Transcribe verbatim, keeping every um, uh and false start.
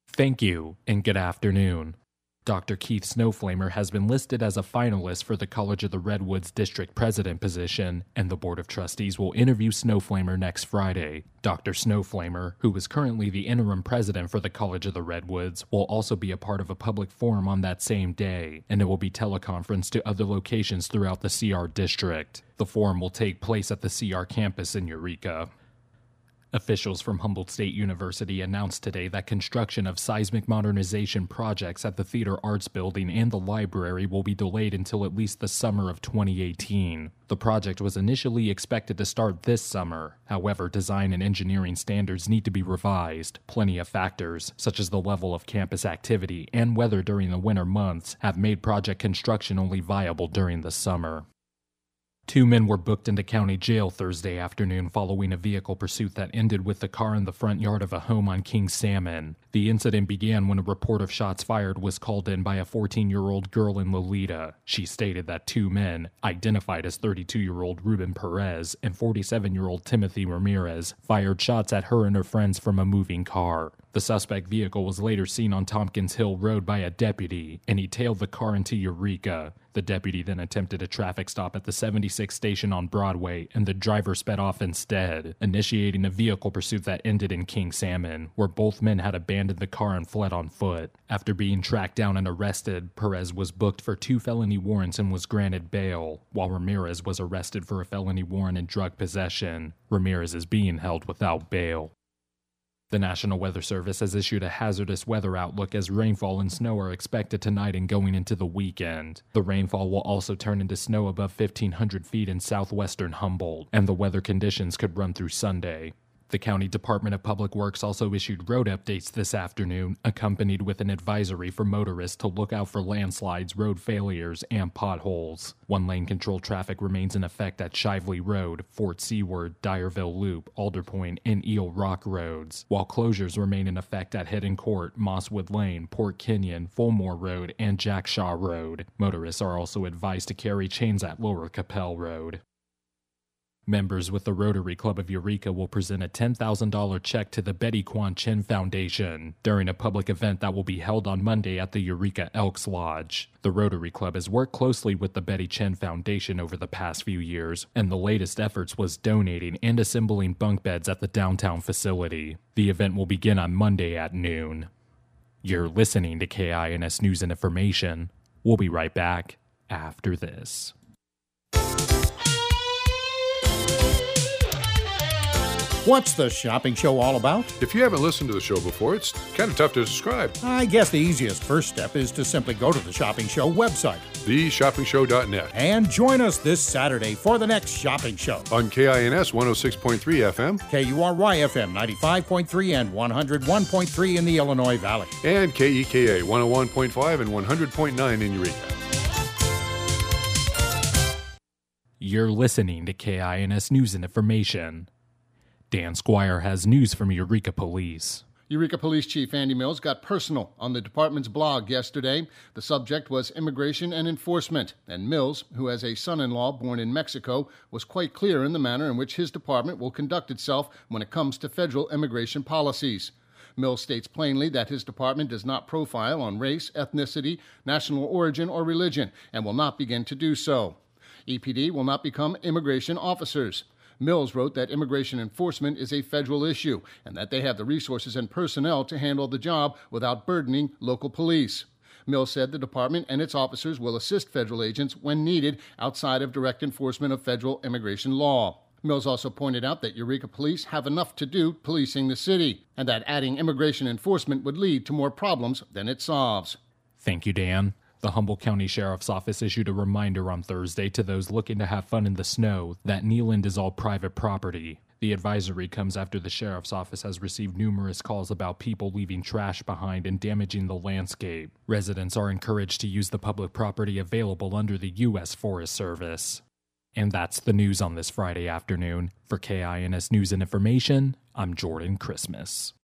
Thank you, and good afternoon. Doctor Keith Snowflamer has been listed as a finalist for the College of the Redwoods District President position, and the Board of Trustees will interview Snowflamer next Friday. Doctor Snowflamer, who is currently the interim president for the College of the Redwoods, will also be a part of a public forum on that same day, and it will be teleconferenced to other locations throughout the C R district. The forum will take place at the C R campus in Eureka. Officials from Humboldt State University announced today that construction of seismic modernization projects at the Theater Arts Building and the library will be delayed until at least the summer of twenty eighteen. The project was initially expected to start this summer. However, design and engineering standards need to be revised. Plenty of factors, such as the level of campus activity and weather during the winter months, have made project construction only viable during the summer. Two men were booked into county jail Thursday afternoon following a vehicle pursuit that ended with the car in the front yard of a home on King Salmon. The incident began when a report of shots fired was called in by a fourteen-year-old girl in Lolita. She stated that two men, identified as thirty-two-year-old Ruben Perez and forty-seven-year-old Timothy Ramirez, fired shots at her and her friends from a moving car. The suspect vehicle was later seen on Tompkins Hill Road by a deputy, and he tailed the car into Eureka. The deputy then attempted a traffic stop at the seventy-sixth station on Broadway, and the driver sped off instead, initiating a vehicle pursuit that ended in King Salmon, where both men had abandoned the car and fled on foot. After being tracked down and arrested, Perez was booked for two felony warrants and was granted bail, while Ramirez was arrested for a felony warrant and drug possession. Ramirez is being held without bail. The National Weather Service has issued a hazardous weather outlook as rainfall and snow are expected tonight and going into the weekend. The rainfall will also turn into snow above fifteen hundred feet in southwestern Humboldt, and the weather conditions could run through Sunday. The County Department of Public Works also issued road updates this afternoon, accompanied with an advisory for motorists to look out for landslides, road failures, and potholes. One-lane controlled traffic remains in effect at Shively Road, Fort Seward, Dyerville Loop, Alder Point, and Eel Rock roads, while closures remain in effect at Hidden Court, Mosswood Lane, Port Kenyon, Fulmore Road, and Jack Shaw Road. Motorists are also advised to carry chains at Lower Capel Road. Members with the Rotary Club of Eureka will present a ten thousand dollars check to the Betty Quan Chin Foundation during a public event that will be held on Monday at the Eureka Elks Lodge. The Rotary Club has worked closely with the Betty Chen Foundation over the past few years, and the latest efforts was donating and assembling bunk beds at the downtown facility. The event will begin on Monday at noon. You're listening to K I N S News and Information. We'll be right back after this. What's the shopping show all about? If you haven't listened to the show before, it's kind of tough to describe. I guess the easiest first step is to simply go to the Shopping Show website, the shopping show dot net, and join us this Saturday for the next Shopping Show. On K I N S one oh six point three F M, K U R Y F M ninety-five point three and one oh one point three in the Illinois Valley, and K E K A one oh one point five and one hundred point nine in Eureka. You're listening to K I N S News and Information. Dan Squire has news from Eureka Police. Eureka Police Chief Andy Mills got personal on the department's blog yesterday. The subject was immigration and enforcement, and Mills, who has a son-in-law born in Mexico, was quite clear in the manner in which his department will conduct itself when it comes to federal immigration policies. Mills states plainly that his department does not profile on race, ethnicity, national origin, or religion, and will not begin to do so. E P D will not become immigration officers. Mills wrote that immigration enforcement is a federal issue and that they have the resources and personnel to handle the job without burdening local police. Mills said the department and its officers will assist federal agents when needed outside of direct enforcement of federal immigration law. Mills also pointed out that Eureka Police have enough to do policing the city and that adding immigration enforcement would lead to more problems than it solves. Thank you, Dan. The Humboldt County Sheriff's Office issued a reminder on Thursday to those looking to have fun in the snow that Kneeland is all private property. The advisory comes after the Sheriff's Office has received numerous calls about people leaving trash behind and damaging the landscape. Residents are encouraged to use the public property available under the U S Forest Service. And that's the news on this Friday afternoon. For K I N S News and Information, I'm Jordan Christmas.